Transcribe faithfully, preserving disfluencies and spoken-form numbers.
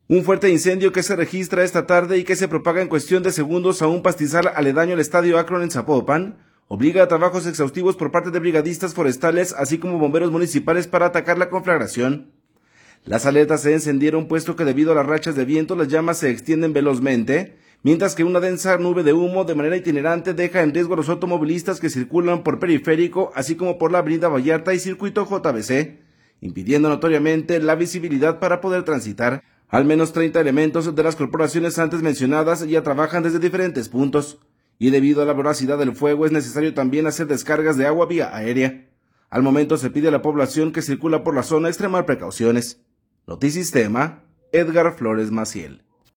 Un fuerte incendio que se registra esta tarde y que se propaga en cuestión de segundos a un pastizal aledaño al estadio Akron en Zapopan, obliga a trabajos exhaustivos por parte de brigadistas forestales, así como bomberos municipales para atacar la conflagración. Las alertas se encendieron puesto que debido a las rachas de viento las llamas se extienden velozmente, mientras que una densa nube de humo de manera itinerante deja en riesgo a los automovilistas que circulan por Periférico, así como por la avenida Vallarta y circuito J B C, impidiendo notoriamente la visibilidad para poder transitar. Al menos treinta elementos de las corporaciones antes mencionadas ya trabajan desde diferentes puntos, y debido a la voracidad del fuego es necesario también hacer descargas de agua vía aérea. Al momento se pide a la población que circula por la zona extremar precauciones. Notisistema, Edgar Flores Maciel.